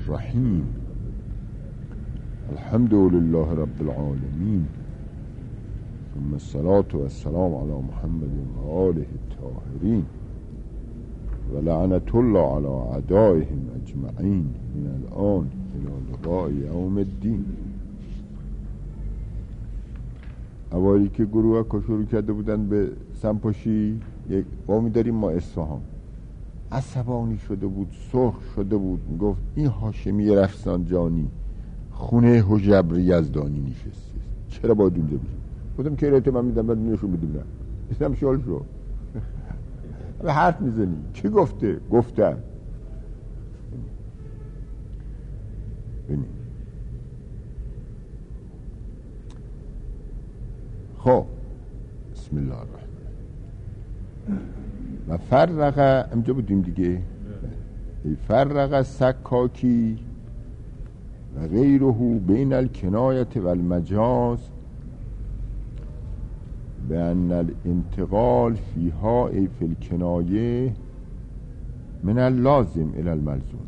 الرحیم. الحمد لله رب العالمین، ثم الصلاة والسلام علی محمد و آله الطاهرین و لعنت الله علی اعدائهم اجمعین من الان الی لقاء یوم الدین. اولی که گروه ها شروع کرده بودن به سمپاشی، یک وامی داریم ما اصفهان، عصبانی شده بود، سرخ شده بود، میگفت این هاشمی رفسنجانی خونه حجبر یزدانی نشسته، چرا باید اونجا بشه؟ گفتم که ایرایت من میدم، بعد نشون بدیم. نه اسم شال شو به حرف میزنی. کی گفته؟ گفتم. ببینید خب، بسم الله الرحمن و فرق امجا بودیم دیگه. فرق سکاکی و غیره بین الکنایت و المجاز بأن الانتقال فيها ای فی الکنایه من اللازم الى الملزوم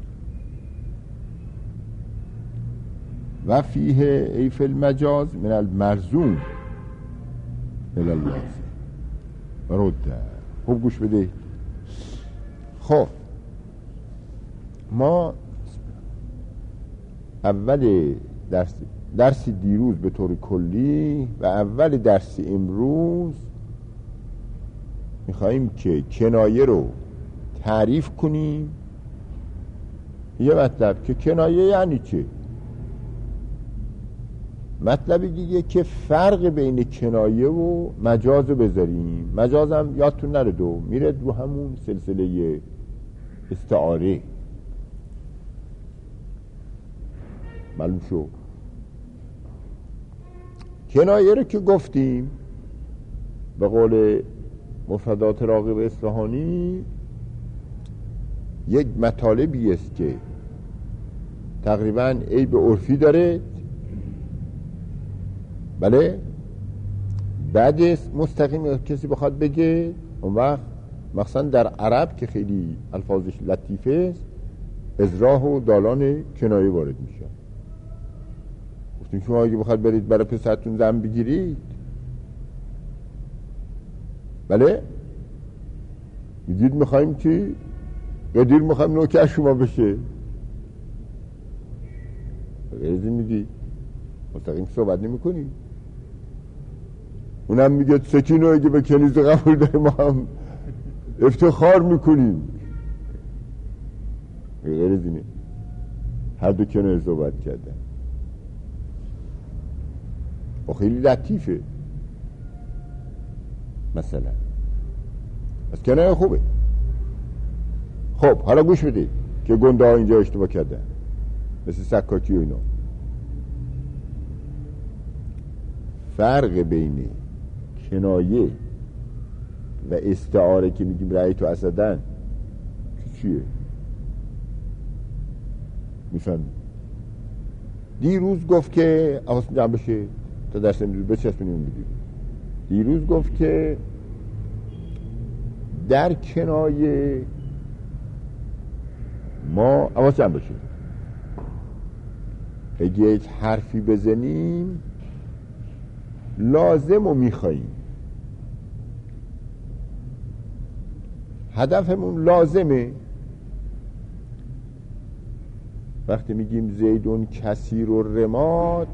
و فیه ای فی المجاز من الملزوم الى اللازم. رده. خوب گوش بده. خب ما اول درس دیروز به طور کلی و اول درس امروز میخواییم که کنایه رو تعریف کنیم. یه مطلب که کنایه یعنی چه؟ مطلبی دیگه که فرق بین کنایه و مجاز رو بذاریم. مجاز هم یادتون نره میره رو همون سلسله استعاره. معلوم شو. کنایه رو که گفتیم به قول مفردات راغب اصفهانی یک مطالبی است که تقریبا عیب عرفی داره، بله، بعد مستقیم کسی بخواد بگه اون وقت مخصوصا در عرب که خیلی الفاظش لطیفه است ازراح و دالان کنایه وارد میشه. گفتیم شما اگه بخواد برید برای پسرتون زن بگیرید، بله، میگید میخواییم که قدیر میخواییم نوکر شما بشه، غیرزی میگید مستقیم صحبت نمی کنیم. اونم میگه سکینو اگه به کنیز قبول داریم ما هم افتخار میکنیم. غیرزی نه. هر دو کنایه صحبت کردن و خیلی لطیفه. مثلا از کنایه خوبه. خب حالا گوش بدید که گنده ها اینجا اشتباه کردن، مثل سکاکی و اینا. فرق بین کنایه و استعاره که میگیم رأیت و اسدن چیه؟ میفهم. دیروز گفت که حواس جمع بشه تا درس امروز بچسبونیم میدیم. دیروز گفت که در کنایه ما حواس جمع بشه اگه یک حرفی بزنیم لازم رو میخواییم، هدفمون لازمه. وقتی میگیم زیدون کثیر الرماد،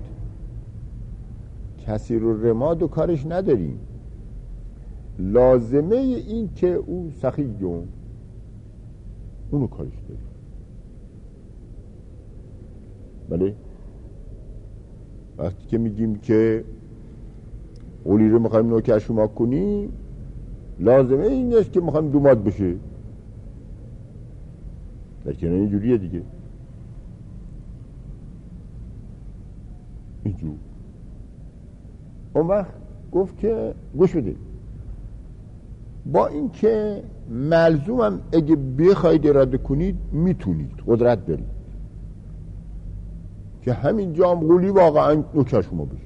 کثیر الرماد و کارش نداریم، لازمه این که او سخیون اونو کارش داریم. بله، وقتی که میگیم که قولی رو میخوایم نوکر شما کنیم، لازمه این نیست که میخوایم دوماد بشه. لیکن اینجوریه دیگه، اینجور. اون وقت گفت که گوش بدید، با این که ملزومم اگه بخواید اراده کنید میتونید، قدرت دارید که همین جام قولی واقعا نوکر شما بشه.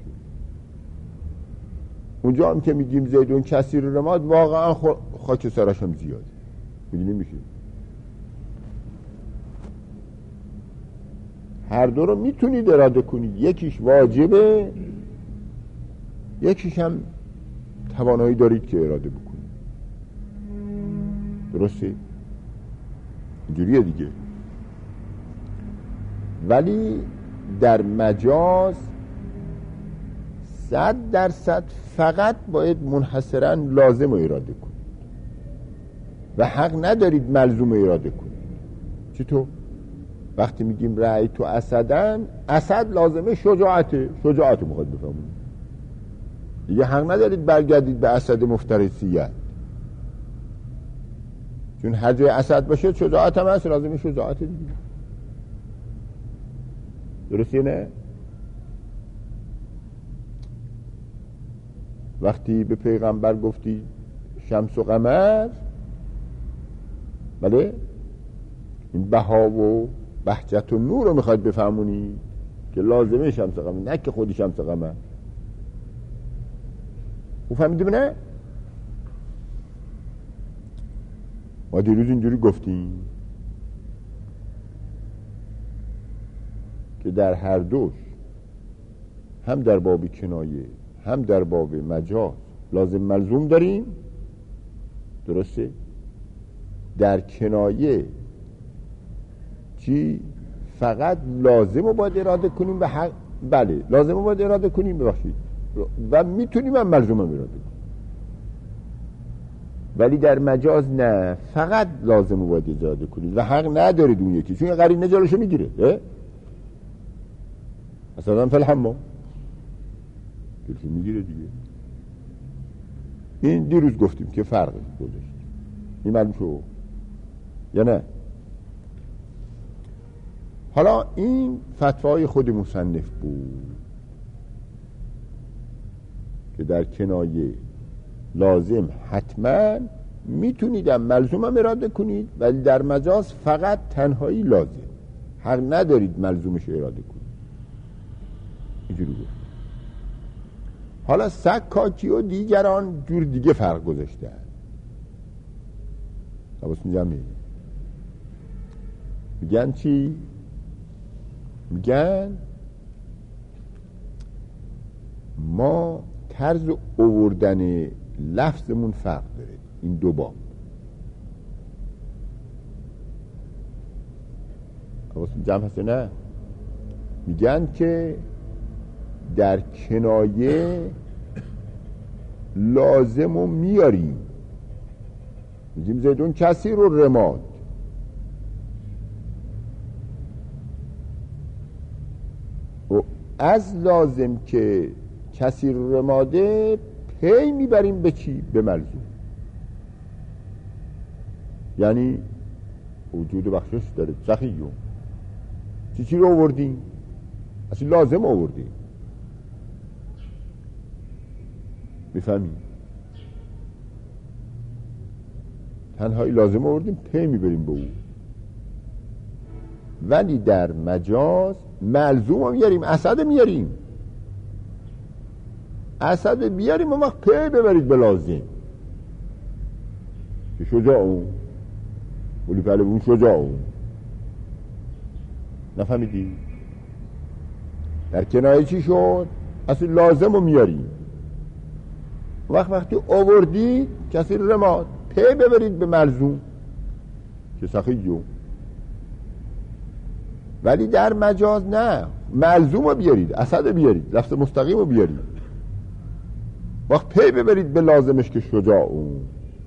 اونجا هم که میگیم زیدون کثیر الرماد واقعا خاک سرش هم زیاده. میدونی میشه هر دو رو میتونید اراده کنید، یکیش واجبه، یکیش هم توانایی دارید که اراده بکنید. درسته؟ اینجوریه دیگه. ولی در مجاز 100% فقط باید منحصراً لازم رو اراده کنید و حق ندارید ملزوم رو اراده کنید. چطور؟ وقتی میگیم رأی تو اسدن، اسد لازمه شجاعته، شجاعت رو میخواد بفهمونید دیگه، حق ندارید برگردید به اسد مفترسیت، چون هر جای اسد باشه شجاعت هم هست، لازمه شجاعت دیگه. درسته نه؟ وقتی به پیغمبر گفتی شمس و قمر، بله این بها و بهجت و نور رو میخواید بفهمونی که لازمه شمس و قمر، نه که خودی شمس و قمر. او فهمیدیم نه؟ ما دیروز اینجوری گفتیم که در هر دوش، هم در باب کنایه هم در باب مجاز، لازم ملزوم داریم. درسته؟ در کنایه چی؟ فقط لازم رو باید اراده کنیم و حق، بله لازم رو باید اراده کنیم، ببخشید، و میتونیم هم ملزوم هم اراده کنیم. ولی در مجاز نه، فقط لازم رو باید اراده کنید و حق ندارید اون یکی، چون قرینه جلوشو میگیره. اصلا فالحمام جلوشو میگیره دیگه. این دیروز گفتیم که فرق گذاشت، این معلوم شو یا نه؟ حالا این فتوای خود مصنف بود که در کنایه لازم حتما میتونیدم ملزوم هم اراده کنید، ولی در مجاز فقط تنهایی لازم، حق ندارید ملزومش اراده کنید. اینجوری بود. حالا سکاکی و دیگران جور دیگه فرق گذاشتن. حواستون جمعه. میگن چی؟ میگن ما طرز آوردن لفظمون فرق داره، این دو باب. حواستون جمع هست نه؟ میگن که در کنایه لازم رو میاریم، میگیم زیدون کسی رو رماد، و از لازم که کسی رو رماده پی میبریم به چی؟ به ملزوم. یعنی وجود بخشش داره سخیون چی رو آوردیم؟ اصلا لازم آوردیم. میفهمی؟ تنهایی لازم آوردیم، پی میبریم به او. ولی در مجاز ملزوم رو میاریم، اسد میاریم، اسد بیاریم و ما پی ببرید به لازم که شجاع اون ولی پهلوون شجاع اون. نفهمیدی؟ در کنایه چی شد؟ اصلا لازم رو میاریم، وقتی آوردید کسی رماد، پی ببرید به ملزوم که سخیون. ولی در مجاز نه، ملزوم رو بیارید، اسد بیارید، لفظ مستقیم رو بیارید، وقت پی ببرید به لازمش که شجاع اون.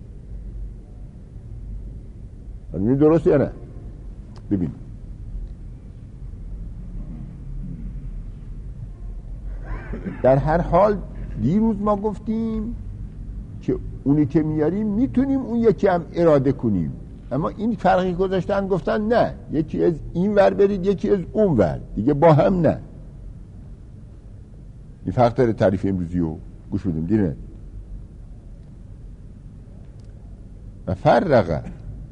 این درسته یا نه؟ ببین در هر حال دیروز ما گفتیم که اونی که میاریم میتونیم اون یکی هم اراده کنیم، اما این فرقی گذاشتن، گفتن نه، یکی از این ور برید یکی از اون ور، دیگه با هم نه. این فرق داره. تعریف امروزی رو گوش بدیم دیره. و فرق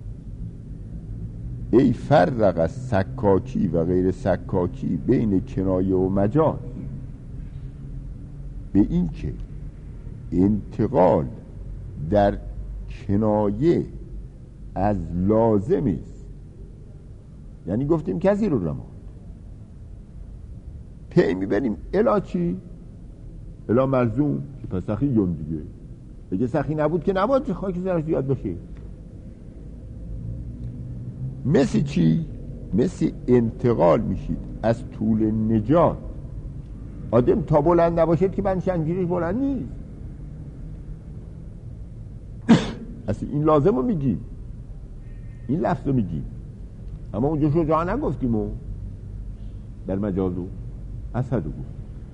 ای فرق سکاکی و غیر سکاکی بین کنایه و مجاز به این که انتقال در کنایه از لازم است، یعنی گفتیم کسی رو رماد، پی میبریم الا چی؟ الا ملزوم که پس سخی یم دیگه. اگه سخی نبود که نباید خاک سرش زیاد باشه. مثل چی؟ مثل انتقال میشید از طول نجات. آدم تا بلند نباشد که من شنگیرش بلند نیست. اصلا این لازم رو میگیم، این لفظ رو میگیم، اما اونجا شجاع نگفتیم و در مجازو اسد رو گفت.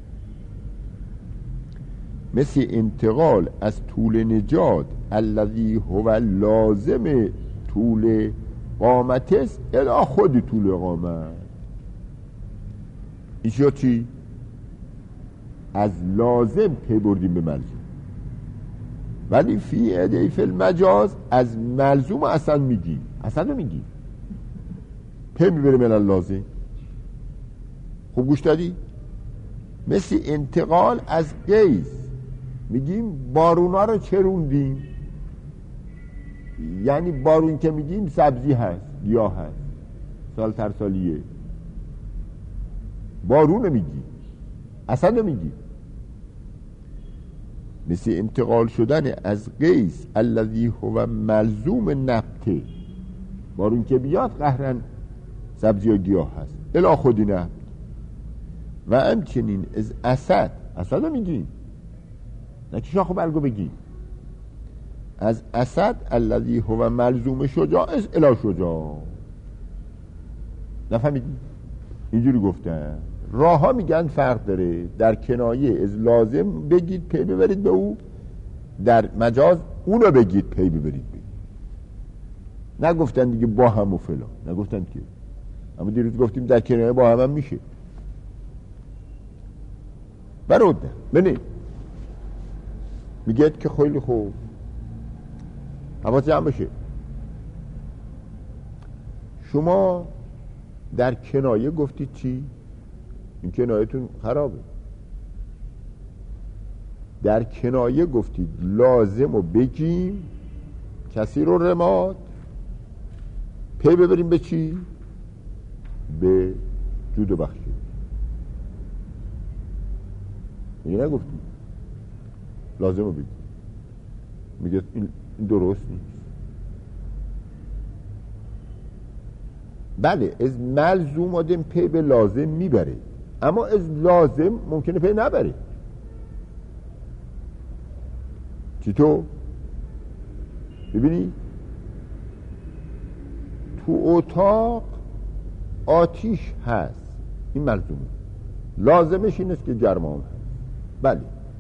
مثل انتقال از طول نجات الذی هو لازم طول قامت است الی خود طول قامت. اینجا چی؟ از لازم پی بردیم به ملزوم، ولی فی ادیف المجاز از ملزوم اصلا میگیم، اصلا نمیگیم، پی میبریم الی لازم. خوب گوش دادی؟ مثل انتقال از قیس میگیم بارونا رو چروندیم، یعنی بارون که میگیم سبزی هست، گیاه هست، سال تر سالیه، بارون میگیم، اصلا نمیگیم. مثل انتقال شدن از قیس الذی هو ملزوم نبته، بارون که بیاد قهرن سبزی و گیاه هست، الا خودی نبت. و همچنین از اسد، اسد میگیم، نه که شاخ و برگو بگیم، از اسد الذی هو ملزوم شجاع از الا شجاع. نفهمیدی؟ اینجوری گفتن. راه ها میگن فرق داره، در کنایه از لازم بگید پی ببرید به او، در مجاز اونو بگید پی ببرید به. نگفتن دیگه با هم و فلان، نگفتن که، اما دیروز گفتیم در کنایه با هم میشه. برود بنی میگه که خیلی خوب حواس جمع بشه. شما در کنایه گفتید چی؟ این کنایتون خرابه. در کنایه گفتید لازم رو بگیم، کسی رو رماد، پی ببریم به چی؟ به جود و بخشی. میگه نگفتید لازم رو بگیم، میگه این درست نیست. بله از ملزوم آدم پی به لازم میبره، اما از لازم ممکنه پی نبره. چطور؟ ببینی تو اتاق آتیش هست، این ملزومه، لازمش این است که گرمام هست. بله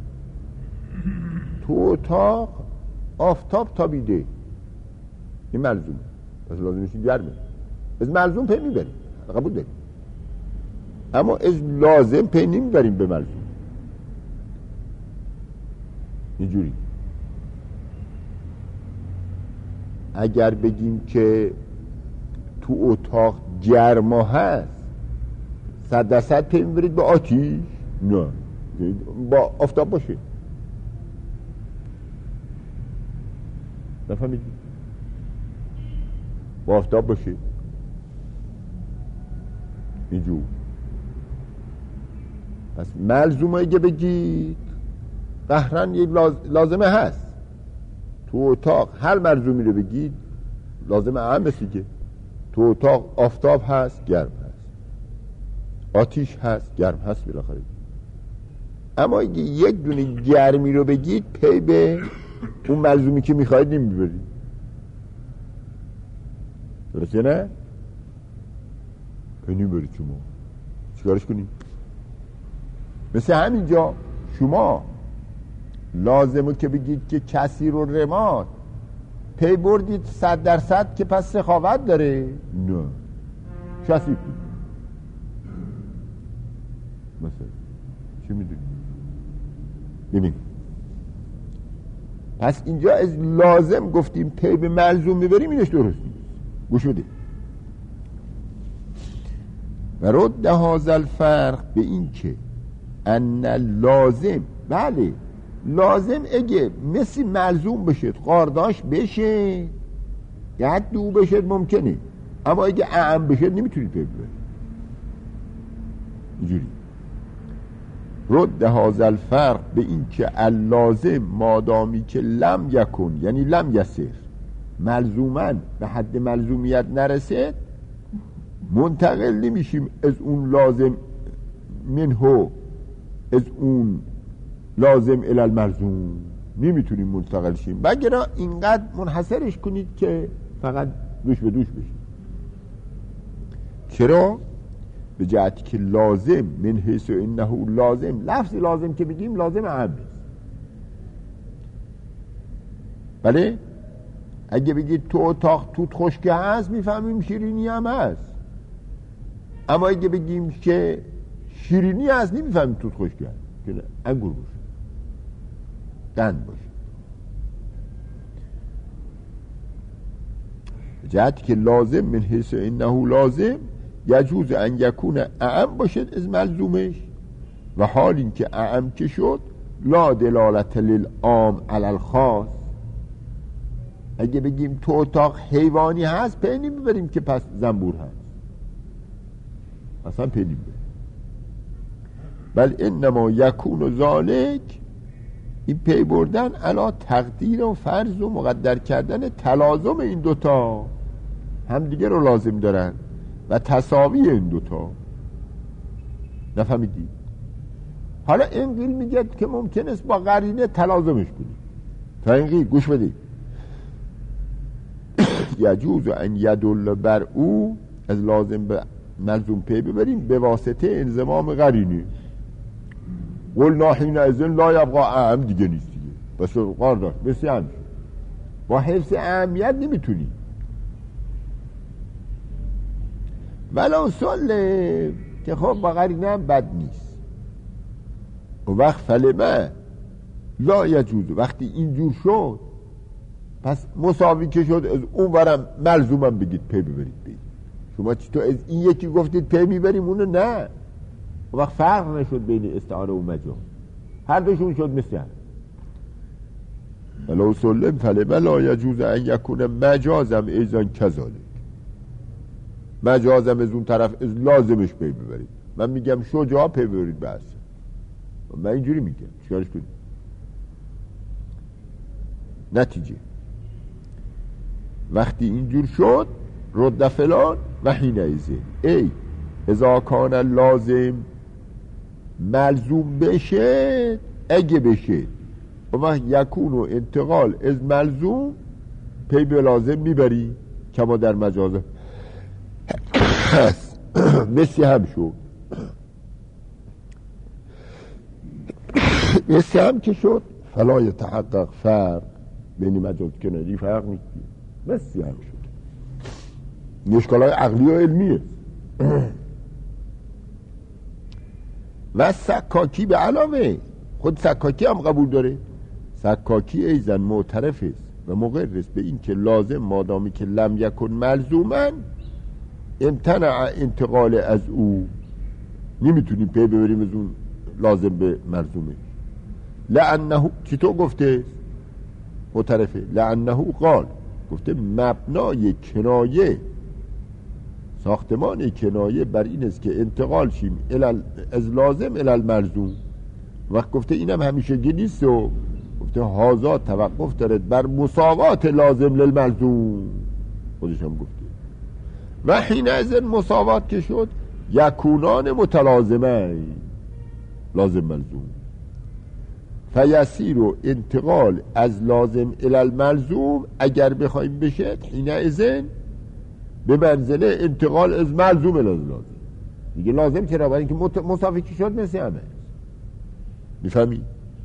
تو اتاق آفتاب تابیده، این ملزومه، پس لازمش گرمه. از ملزوم پی میبریم، قبول داریم، اما از لازم پی نمیبریم به ملزوم. اینجوری اگر بگیم که تو اتاق گرما هست 100% پی میبرید به آتیش؟ نه، با آفتاب باشه. نفهمید؟ با آفتاب باشه اینجور. پس ملزومه اگه بگید قهرن یک لازمه هست تو اتاق، هر ملزومی رو بگید لازمه هم مثل که تو اتاق آفتاب هست، گرم هست، آتیش هست، گرم هست بالاخره. اما اگه یک دونه گرمی رو بگید پی به اون ملزومی که میخواید نمیبرید. درسته نه؟ پی نمیبرید. شما چیکارش کنید؟ مثل همینجا شما لازمه که بگید که کسی رو رماد، پی بردید 100% که پس سخاوت داره؟ نه، کسی بود مثلا چی میدونی؟ ببین پس اینجا از لازم گفتیم پی به ملزوم میبریم، اینش درست نیست. گوش بده. و رد هذا الفرق به این که ان لازم، بله لازم اگه مثل ملزوم بشه، قارداش بشه، یه دو بشه ممکنه، اما اگه اعم بشه نمیتونی پی ببری. اینجوری رد هذا الفرق به این که اللازم مادامی که لم یکن یعنی لم یسر ملزومن به حد ملزومیت نرسید منتقل نمیشیم از اون لازم منهو از اون لازم الی الملزوم نمیتونیم منتقل شیم بگرا اینقدر منحصرش کنید که فقط دوش به دوش بشید. چرا؟ به جهتی که لازم من حیث انه لازم لفظ لازم که بگیم لازم عام است. بله اگه بگید تو اتاق توت خشکه هست میفهمیم شیرینی هم هست، اما اگه بگیم که شیرینی هست نمیفهمیم توت خشکه هست که انگور باشه قند باشه. جهتی که لازم من حیث انه لازم یجوز ان یکون اعم باشد از ملزومش و حال این که اعم که شد لا دلالت للعام علی الخاص. اگه بگیم تو اتاق حیوانی هست پی نمیبریم که پس زنبور هست، اصلا پی نمیبریم. بل انما یکون ذالک این پی بردن علا تقدیر و فرض و مقدر کردن تلازم این دوتا هم دیگه رو لازم دارن و تساوی این دوتا. نفهمیدی؟ حالا این قیل میگه که ممکن است با قرینه تلازمش کنیم. تا این قیل گوش بدید یجوز ان یدل بر او از لازم به ملزوم پی ببریم به واسطه انضمام قرینه. قلنا حینئذ لا یبقی اعم دیگه نیست دیگه بس قرار داشت مثل هم با حفظ اهمیت نمیتونی ولو سله که خب با قرینه هم بد نیست. و وقت فلمه لا یجوز وقتی اینجور شد پس مساوی که شد از اون برم ملزومم بگید پی ببرید بید. شما چی تو از این یکی گفتید پی میبریم اونو نه. و وقت فرق نشد بین استعاره و مجاز، هر دوشون شد مثل هم. ولو سلم فلمه لا یجوز ان یکون مجازم ایزان کذالک مجازم از اون طرف از لازمش پی ببرید. من میگم شجاع پی ببرید بس من اینجوری میگم چیکارش کنید. نتیجه وقتی اینجور شد رد فلان و حینئذ ای اذا کان لازم ملزوم بشه اگه بشه و یکون و انتقال از ملزوم پی به لازم میبری کما در مجازه هست مثل هم شد مثل هم که شد فلا یتحقق فرق بین مجاز کناری فرق نیست مثل هم شد. اشکالای عقلی و علمیه. و سکاکی به علاوه خود سکاکی هم قبول داره. سکاکی ایزن معترف است و مقر است به این که لازم مادامی که لم یکن ملزومن امتنع انتقال از او نمیتونیم پی ببریم از اون لازم به ملزومه. لعنه چی تو گفته معترفه لعنه قال گفته مبنای کنایه ساختمان کنایه بر این است که انتقال شیم از لازم الی الملزوم. وقت گفته اینم همیشه نیست و گفته هازا توقف دارد بر مساوات لازم للملزوم خودش هم گفته. و حین از مساوات که شد یکونان متلازمه لازم ملزوم فیسیر و انتقال از لازم الی الملزوم اگر بخوایم بشه حین ازن به منزله انتقال از ملزوم الی لازم دیگه. لازم چرا؟ برای اینکه مساوی که شد مثل همه. میفهمی؟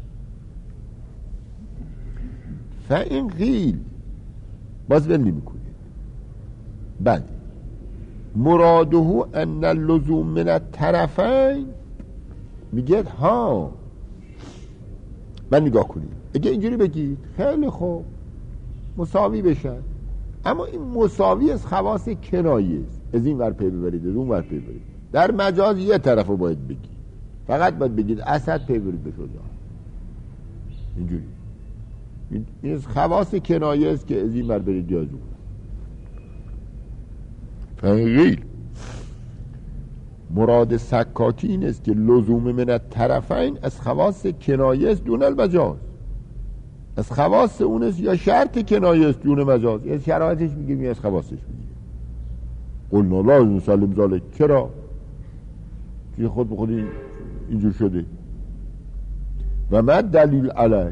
فاین قیل باز بل نمی کنید بله مراده ان اللزوم من الطرفین میگه ها من نگاه کنید اگه اینجوری بگید خیلی خوب مساوی بشن، اما این مساوی از خواص کنایه است. از این ور پی ببرید از اون ور پی ببرید. در مجاز یه طرفو باید بگید، فقط باید بگید اسد پی ببرید به شجاع. اینجوری این از خواص کنایه است که از این ور برید یا از اون. فغیل مراد سکاکی این است که لزوم من الطرفین از خواص کنایه است دون المجاز. از خواص اون است یا شرط کنایه است دون مجاز. از شرایطش میگیم یا از خواصش میگیم. قلنا لا نسلم ذلک. چرا؟ چون خود به خود اینجور شده. و من دلیل علیه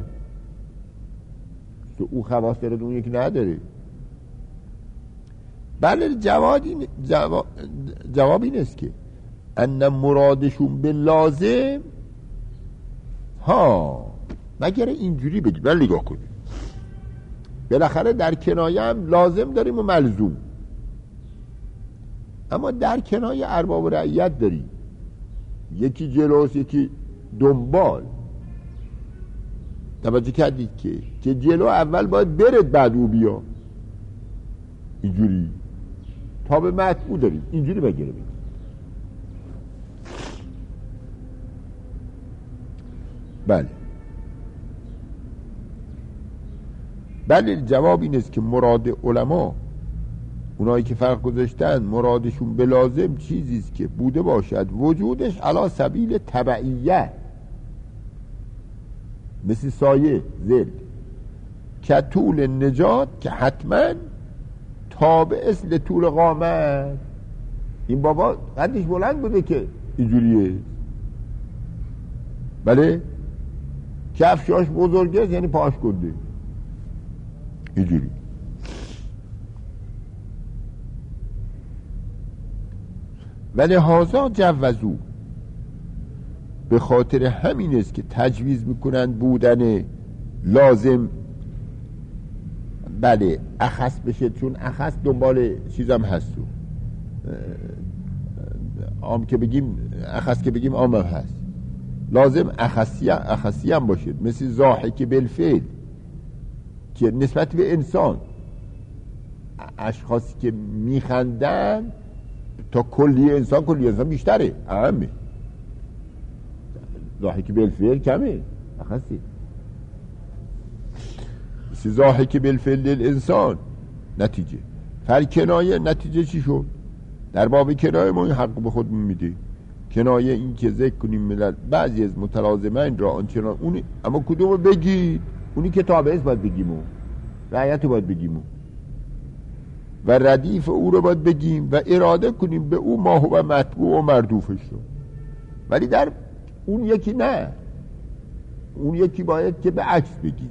که او خواص داره اون یکی نداره. بله جواب این است که ان مرادشون به لازم مگر اینجوری بگید. بله نگاه کنید، بالاخره در کنایه هم لازم داریم و ملزوم، اما در کنایه ارباب و رعیت داریم، یکی جلوست یکی دنبال. توجه کردید که جلو اول باید برد بعد او بیا، اینجوری تا به مطبوع داریم، اینجوری بگیره بگید. بله جواب این است که مراد علما، اونایی که فرق گذاشتن، مرادشون به لازم چیزی است که بوده باشد وجودش علی سبیل تبعیه، مثل سایه ظل، که طول نجات که حتما تابع است لطول قامت. این بابا قدش بلند بوده که اینجوریه. بله کفشاش بزرگه است یعنی پاش کنده اینجوری. ولی هازا جوزو، به خاطر همین است که تجویز میکنند بودن لازم بله اخص بشه، چون اخص دنبال چیزم هست، عام که بگیم اخص که بگیم عام هم هست، لازم اخصی هم باشه، مثل ضاحک بالفعل که نسبت به انسان، اشخاصی که میخندن تا کلی انسان بیشتره، اهمه. ضاحک بالفعل کمه، اخصی. مثل ضاحک بالفعل الانسان. نتیجه کنایه نتیجه چی شد؟ در باب کنایه ما این حق به خودمون میده. کنایه این که ذکر کنیم ملل بعضی از متلازمین را آنچنان اونی، اما کدومو بگید؟ اونی که تابع است باید بگیم و رعیت رو باید بگیم و ردیف او رو باید بگیم و اراده کنیم به او ما هو مطبوع و مردوفش رو. ولی در اون یکی نه، اون یکی باید که به عکس بگیم.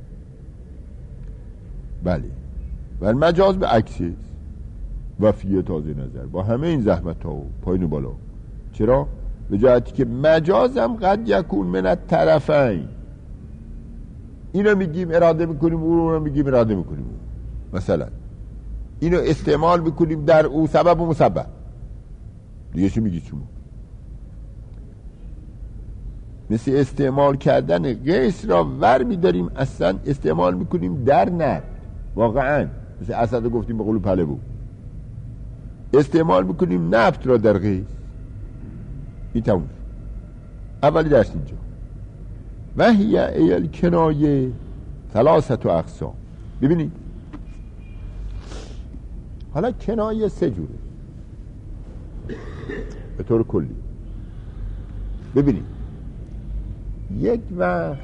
بله و مجاز به عکس و فیه تازه نظر با همه این زحمت ها و پایین و بالا. چرا؟ به جهتی که مجازم قد یکون من الطرفین، اینو میگیم اراده میکنیم، اون رو میگیم اراده میکنیم. مثلا اینو استعمال میکنیم در او سبب و مسبب، دیگه چی میگید شما؟ مثل استعمال کردن قیس را ور میداریم اصلا استعمال میکنیم در نفت. واقعا مثل اسد گفتیم به قلو پله بود، استعمال میکنیم نفت را در قیس. این تموم. اولی درس اینجا. و هی ایل کنایه ثلاثه اقسام. ببینید حالا کنایه سه جوره به طور کلی. ببینید یک وقت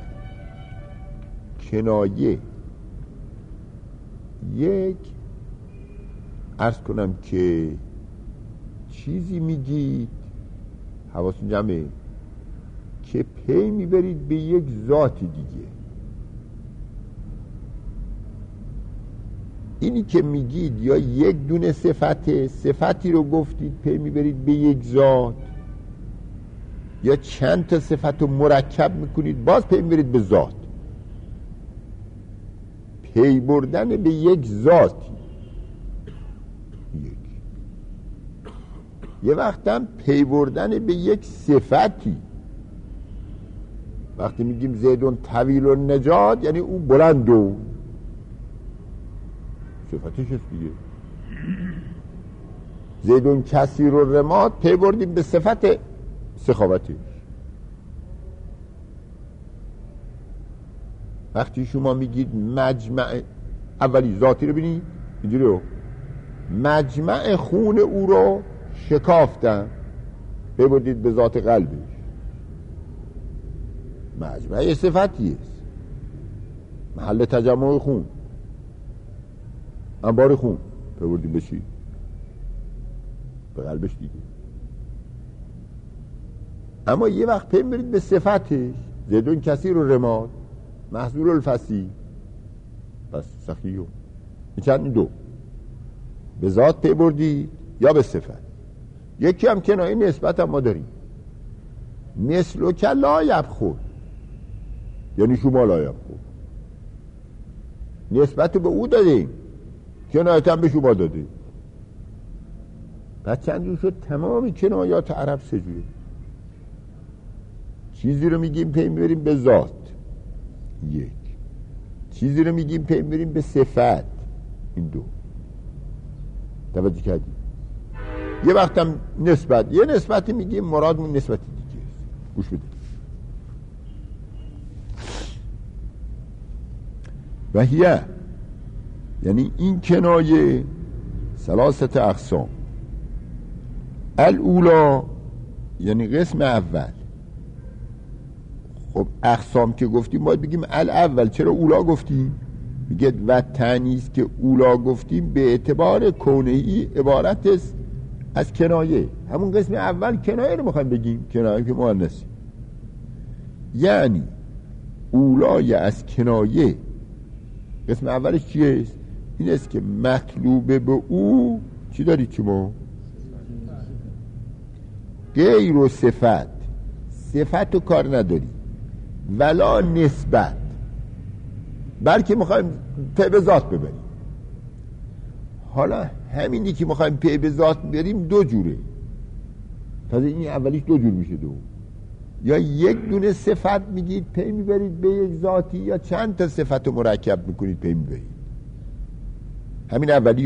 کنایه یک عرض کنم که چیزی میگید حواستون جمعه که پی میبرید به یک ذاتی دیگه. اینی که میگید یا یک دونه صفتی رو گفتید پی میبرید به یک ذات، یا چند تا صفت رو مرکب میکنید باز پی میبرید به ذات. پی بردن به یک ذاتی یه وقت هم پی بردن به یک صفتی. وقتی میگیم زیدون طویل و نجات یعنی او بلند و صفتش است دیگه. زیدون کثیر و رماد پی بردیم به صفت سخاوتش. وقتی شما میگید مجمع، اولی ذاتی رو بینید اینجوری رو مجمع خون او رو شکافتم، ببردید به ذات قلبش، مجمع صفتی است، محل تجمع خون، انبار خون ببردید به چی؟ به قلبش دیگه. اما یه وقت پی برید به صفتش، زیدون کثیر و رماد محضور الفسی، پس سخیو این چند دو به ذات پی بردید یا به صفت. یکی هم کنایه نسبت هم ما داریم، مثل که لا یبخل، یعنی شما لا یبخل، نسبت به او دادیم، کنایت هم به شما دادیم. پس چند شد تمام کنایات عرب سجوره. چیزی رو میگیم پی میبریم به ذات، یک چیزی رو میگیم پی میبریم به صفت، این دو. توجه کردیم؟ یه وقت هم نسبت، یه نسبتی میگیم مرادمون نسبت دیگه است. گوش بدید. و هیه، یعنی این کنایه ثلاثت اقسام. الاولا یعنی قسم اول. خب اقسام که گفتیم باید بگیم الاول. چرا اولا گفتیم؟ میگه و تانیث که اولا گفتیم به اعتبار کونه‌ای عبارت است از کنایه. همون قسم اول کنایه رو میخوایم بگیم، کنایه که مؤنثی. یعنی اولای از کنایه قسم اولش چیه است؟ این است که مطلوب به او چی دارید شما؟ غیر و صفت و کار نداری، ولا نسبت، بلکه میخوایم پی به ذات ببریم. حالا همینی که میخوایم پی به ذات ببریم دو جوره. پس این اولیش دو جور میشه. دو، یا یک دونه صفت میگید پی میبرید به یک ذاتی، یا چند تا صفت رو مرکب میکنید پی میبرید. همین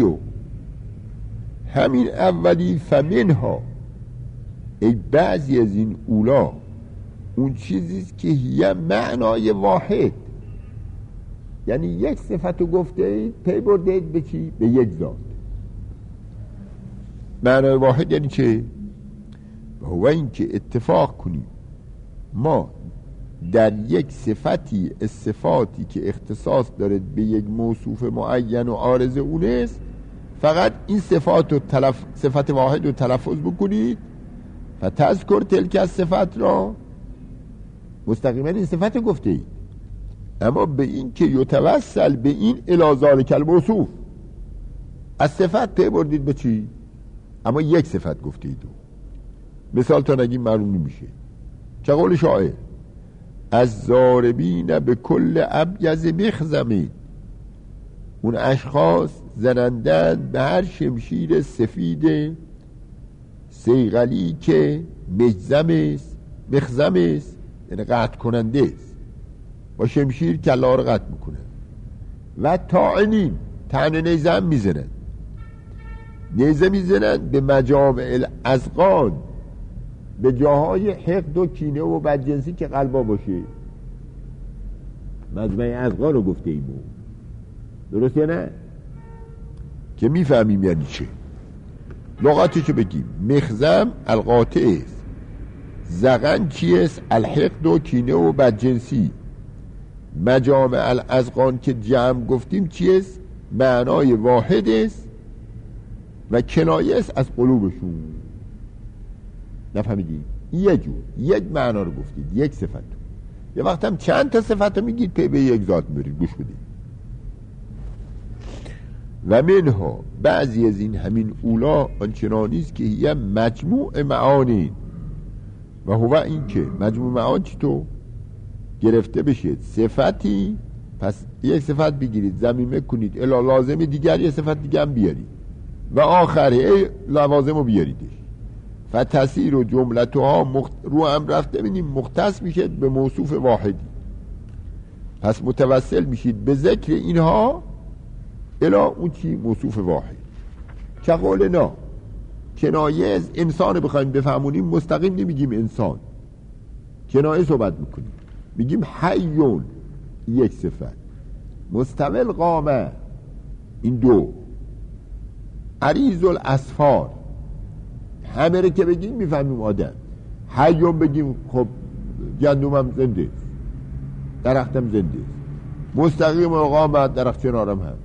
اولی فمنها، ای بعضی از این اولا اون چیزیست که یه معنای واحد، یعنی یک صفت رو گفته اید پی برده اید به چی؟ به یک ذات. معنای واحد یعنی چه؟ و این که اتفاق کنیم ما در یک صفتی از صفاتی که اختصاص داره به یک موصوف معین و عارض اونست، فقط این صفت واحد رو تلفظ بکنید فتذکر تلک از صفت را، مستقیما این صفت رو گفته اید. اما به این که یتوسل به این الازار کل موصوف، از صفت پی بردید به چی؟ اما یک صفت گفته اید. مثال تا نگیم معلوم نمیشه. چه قول شاعر از زاربین به کل ابیض مخزمین، اون اشخاص زنندن به هر شمشیر سفید سیغلی که مخزم است، یعنی قطع کننده است، با شمشیر کلا رو قطع میکنه. و طاعنین، طعن نیزه هم میزنن، نیزه میزنن به مجامع الاذقان، به جاهای حقد و کینه و بدجنسی که قلبا باشه. مجمع اذقان رو گفته ایمو، درست یا نه؟ که میفهمیم یعنی چه. لغاتشو بگیم. مخزم القاطع است، زغن چیست؟ الحقد و کینه و بدجنسی. مجامع الاذقان که جمع گفتیم چیست؟ معنای واحد است و کنایه است از قلوبشون. نفهمیدی؟ یه جور یک معنا رو گفتید، یک صفت. یه وقت هم چند تا صفت رو میگید پی به یک ذات میرید. گوش بدید. و منها، بعضی از این همین اولا آنچنانیست که یه مجموع معانی، و هو این که مجموع معانی چی تو گرفته بشه صفتی، پس یک صفت بگیرید ضمیمه کنید الا لازم دیگر یه صفت دیگه هم بیارید و آخره لوازم رو بیاریدش. فتسیر و جملتها رو هم رفته ببینیم مختص میشه به موصوف واحدی، پس متوسل میشید به ذکر اینها الا اون چی؟ موصوف واحد. که قولنا کنایه از انسان بخوایم بفهمونیم مستقیم نمیگیم انسان، کنایه صحبت میکنیم، میگیم حیون، یک صفت. مستمل قامه، این دو. عریض الاسفار، همه رو که بگیم میفهمیم آدم. حیام بگیم خب گندمم زنده است، درختم زنده است، مستقیم مقام درخت کنارم هست.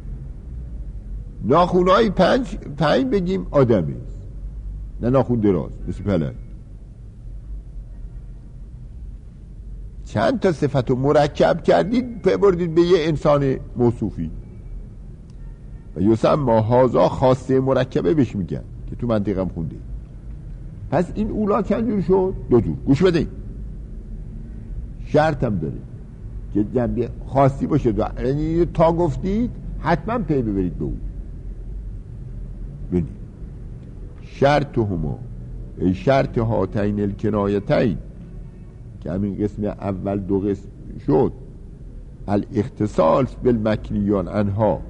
ناخونهای پنج بگیم آدم است، نه ناخون دراز مثل پلنگ. چند تا صفت رو مرکب کردید ببردید به یه انسان موصوفی و یسمى هذا خاصه مرکبه بهش میگن که تو منطقم خونده. پس این اولا چند جور شد؟ دو جور. گوش بده، شرط هم داره که جنبه خاصی باشه. یعنی تا گفتید حتما پی ببرید به اون. ببینید شرط هما ای شرط هاتین الکنایتین که همین قسم اول دو قسم شد، الاختصاص بالمکنیان انها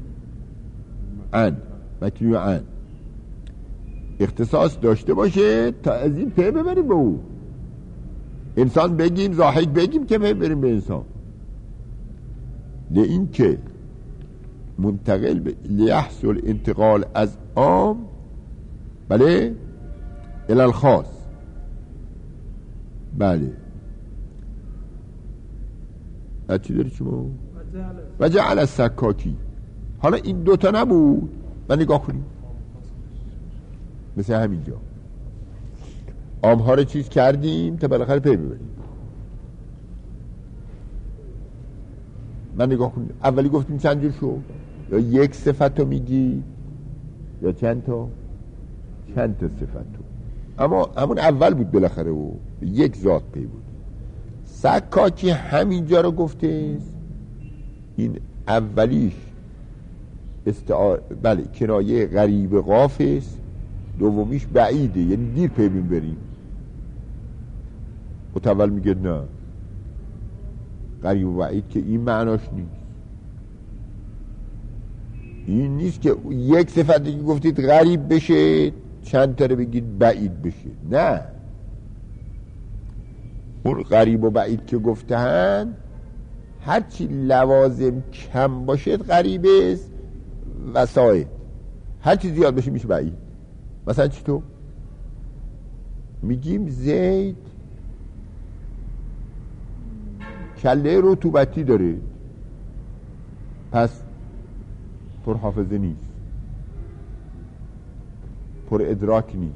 مکنی عن اختصاص داشته باشه تا از این پی ببریم به او. انسان بگیم زاهد بگیم که پی بریم به انسان. لئین که منتقل لیحصل انتقال از عام بله الی الخاص. بله چی داری شما؟ و جعل السکاکی. حالا این دوتا نبود و نگاه کنیم مثل همینجا عامها رو چیز کردیم تا بالاخره پی ببریم. من نگاه کنیم اولی گفتیم چند جور شد؟ یا یک صفت رو میگی یا چند تا صفت رو. اما همون اول بود بالاخره و یک ذات پی بود. سکاکی همینجا رو گفته این اولیش بله کنایه غریب قاف است، دومیش بعیده یعنی دیر پی بریم. متول میگه نه غریب و بعید که این معناش نیست. این نیست که یک صفتی که گفتید غریب بشه چند تا رو بگید بعید بشه. نه، اون غریب و بعید که گفتهن هرچی لوازم کم باشه غریب است، وسایل هرچی زیاد بشه میشه بعید. مثلا چطور؟ میگیم زید کله رطوبتی داره پس پر حافظه نیست، پر ادراک نیست.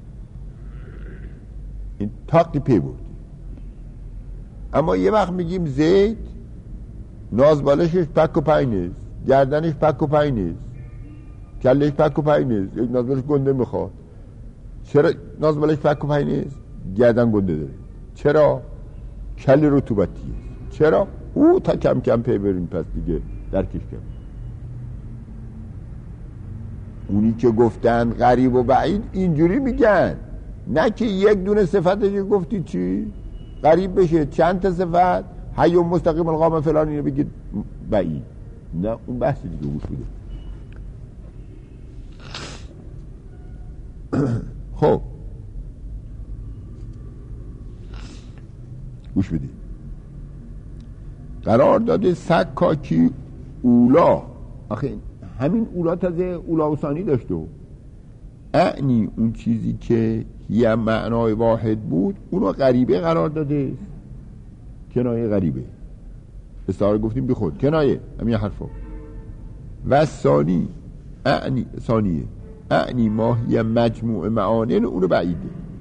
این تاقی پی بود. اما یه وقت میگیم زید نازبالشش پک و پای نیست، گردنش پک و پای نیست، کلش پک و پای نیست، یک نازبالش گنده میخواد. چرا نازبالش پک و پای نیست؟ گردن گنده داره. چرا؟ کل رطوبتیه. چرا؟ او تا کم کم پی بریم پس دیگه درکش کم. اونی که گفتن غریب و بعید اینجوری میگن، نه که یک دونه صفتش گفتی چی؟ غریب بشه چند تا صفت حی و مستقیم القام فلان اینو بگید بعید. نه اون بحث دیگه گوش بده. خب گوش بده. قرار داده سکاکی اولا. آخه همین اولا تازه اولا و ثانی داشته. اعنی اون چیزی که یه معنای واحد بود اونو غریبه قرار داده. کنایه غریبه استعاره گفتیم بی خود کنایه همین حرفا. و ثانی اعنی ثانیه اعنی ماهی مجموع معانین اونو بعیده.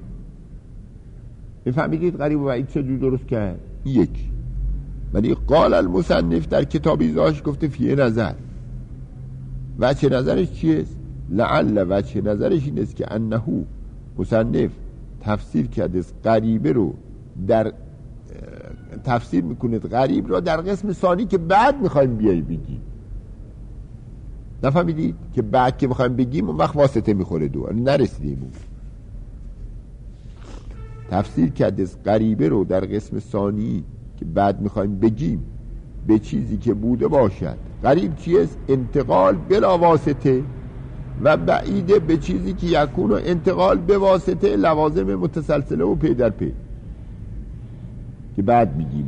بفهمیدید غریب و بعید چجور درست کرد؟ یک. ولی قال المصنف در کتاب ایضاحش گفته فیه نظر. وجه نظرش چیست؟ لعل وجه نظرش این است که انهو مصنف تفسیر کرده غریبه رو در تفسیر میکنید غریب رو در قسم ثانی که بعد میخوایم بیایی بگیم. نفهمیدید که بعد که میخوایم بگیم اون وقت واسطه میخوره دو نرسیدیم. اون تفسیر کرده غریبه رو در قسم ثانی که بعد میخوایم بگیم به چیزی که بوده باشد. غریب چیست؟ انتقال بلا واسطه. و بعیده به چیزی که یکون و انتقال به واسطه لوازم متسلسله و پی در پی که بعد میگیم.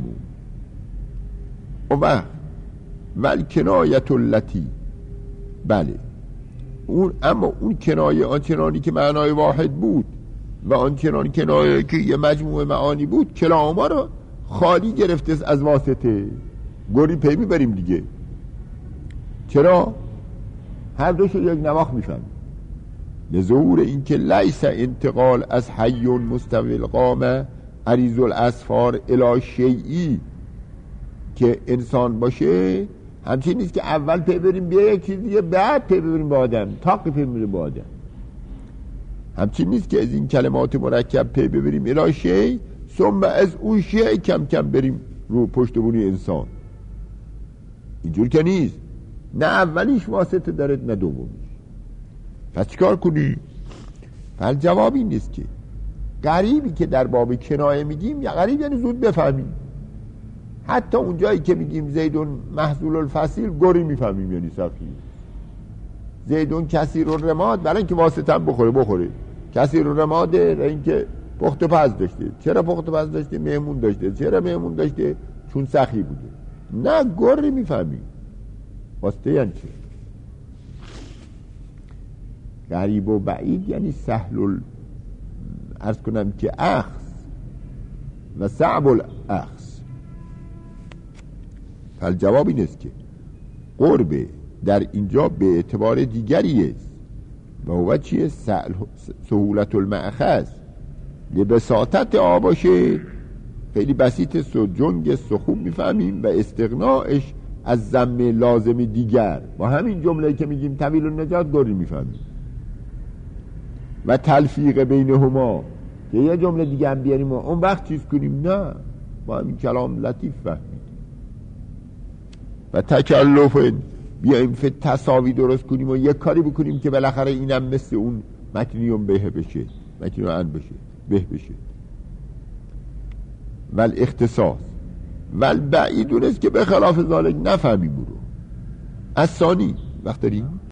و ول کنایت اللتی بله اما اون کنایه آنچنانی که معنای واحد بود و آنچنانی کنایه که یه مجموعه معانی بود کلاما رو خالی گرفته از واسطه. گوری پی میبریم دیگه. چرا؟ هر دوشو یک نواخ میفهم. لظهور این که لیس انتقال از حی مستوی القامه عریض الاسفار الی شیئی که انسان باشه همچین نیست که اول پی بریم بیا یک چیز دیگه بعد پی بریم به آدم، تاقی پی بریم به آدم. همچین نیست که از این کلمات مرکب پی ببریم الی شیء ثم از اون شیء کم کم بریم رو پشت بونی انسان. اینجور که نیست. نه اولیش واسطه داره نه دومیش. پس چیکار کنی؟ فل جواب این نیست که غریبی که در باب کنایه میگیم یا غریب یعنی زود بفهمیم. حتی اونجایی که میگیم زیدون محصول الفصیل گوری میفهمیم یعنی سخی. زیدون کثیر الرماد برای اینکه واسطه هم بخوره. کثیر الرماد برای اینکه پخت و پز داشته. چرا پخت و پز داشته؟ مهمون داشته. چرا مهمون داشته؟ چون سخی بوده. نه گوری میفهمیم واسطه یعنی چه؟ غریب و بعید یعنی سهل عرض کنم که اخذ و صعب الاخذ. فالجواب این است که قرب در اینجا به اعتبار دیگری است و هو چیه؟ سهولت المأخذ. لبساطت باشه خیلی بسیط جنگ خوب میفهمیم و استغناش از ضم لازم دیگر با همین جمله که میگیم طویل النجات گوری میفهمیم و تلفیق بینهما که یه جمله دیگه هم بیاریم و اون وقت چیز کنیم. نه با همین کلام لطیف فهمید و تکلف بیاییم فی تساوی درست کنیم و یک کاری بکنیم که بالاخره اینم مثل اون مکنیون به بشه، مکنیون ان بشه، به بشه. ول اختصاص ول بعیدون است که به خلاف ذالک نفهمیم برو. از ثانی وقت داریم